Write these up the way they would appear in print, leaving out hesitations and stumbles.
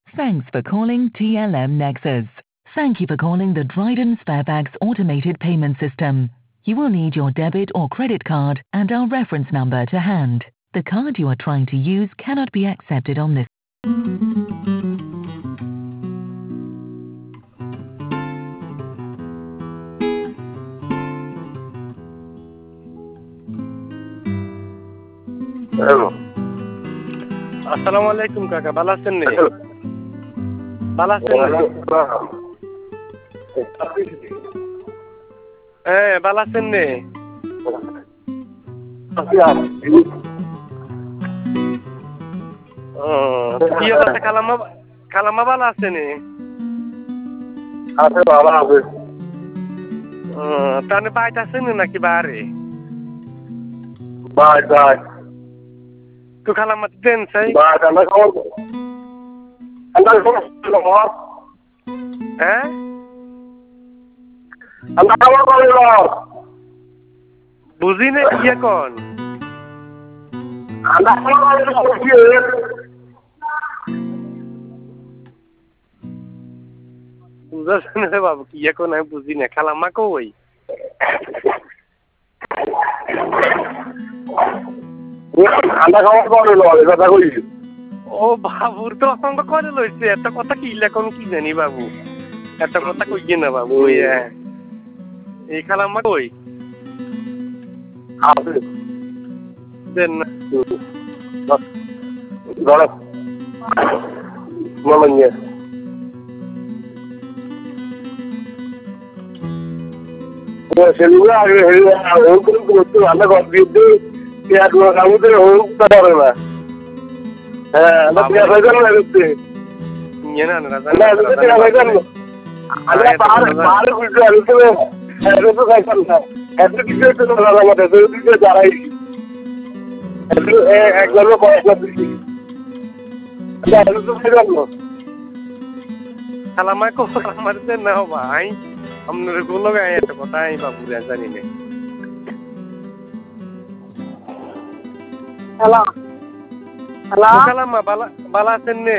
Thanks for calling TLM Nexus. Thank you for calling the Dryden Sparebags automated payment system. You will need your debit or credit card and our reference number to hand. The card you are trying to use cannot be accepted on this. Hello. আসসালামু আলাইকুম কাকা, ভালো আছেন নি? ভালো আছেন নি? হ্যাঁ, ভালো আছেন নি? কি অবস্থা খালাম্মা ভালো আছে নি? আছে ভালো আছে। তাহলে বাইট আছেন নাকি বাড়ি? বাই। তো খালাম্মা দেন চাই? বাই, ঠান্ডা খবর। হ্যাঁ? ঠান্ডা খবর বলিল। বুঝি না কি এখন? ঠান্ডা খবর বলিল। বুঝাছেন রে বাবু, কি এখন আমি বুঝি না। খালাম্মা কই? ঠান্ডা খবর বলিল, এই কথা কই। ও বাবুর তো অসংখ্য করে লইছে, এত কথা কি এখন কি জানি বাবু, এত কথা কইয়ে না বাবু। এই খালাম্মা কই? আছে। দেন না। ধরো। মনে সেগুলো আগে করতে ভালো করতে পেঁয়াজ কামড়ে হোকতে পারে না। হ্যাঁ, পেঁয়াজ হয়ে গেল না করতে। পাহাড়ে বুঝতে পারি তো খাইতাম না। এত কিছু আমাদের দাঁড়াই একবার পড়াশোনা দিচ্ছি। খালাম্মা কো আমার না ভাই, আপনার গুলো গায়ে এত কথা আমি বাবু জানি না। হ্যালো হ্যালো খালাম্মা বালা আছেন নে?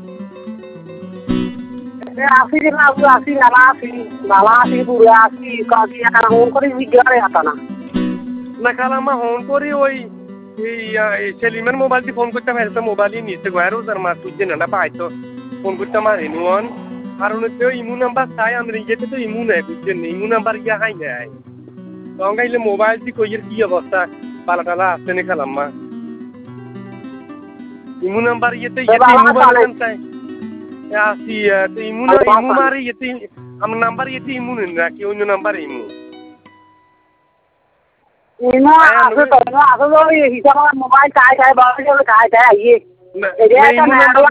আসি রে বাবু, আসি ভালো আছি পুরো আছি। কাজী এখন ফোন করে জিজ্ঞাসা হতো না। না খালাম্মা ফোন করি ওই সেলিমের মোবাইল দিয়ে ফোন করতে পারি তো, মোবাইলই নিচে গয়ার ওজার মাছ বুঝছে না পাই তো ফোন করতে পারি নুন। আর তো ইমু নাম্বার চাই আমরা ইয়েতে তো ইমু নেই বুঝছেন, ইমু নাম্বার গিয়ে হাই নেয় তখন গাইলে মোবাইল দিয়ে কইয়ের কি অবস্থা পালা টালা আসছে না খালাম্মা। ইমু নাম্বার ইয়েতে মোবাইল চাই আসি তো ইমু মারি ইয়েতে আমার নাম্বার ইয়েতে ইমু নেই নাকি অন্য নাম্বার ইমু আসো তো আসো হিসাব মোবাইল চাই বাবা চাই আইয়ে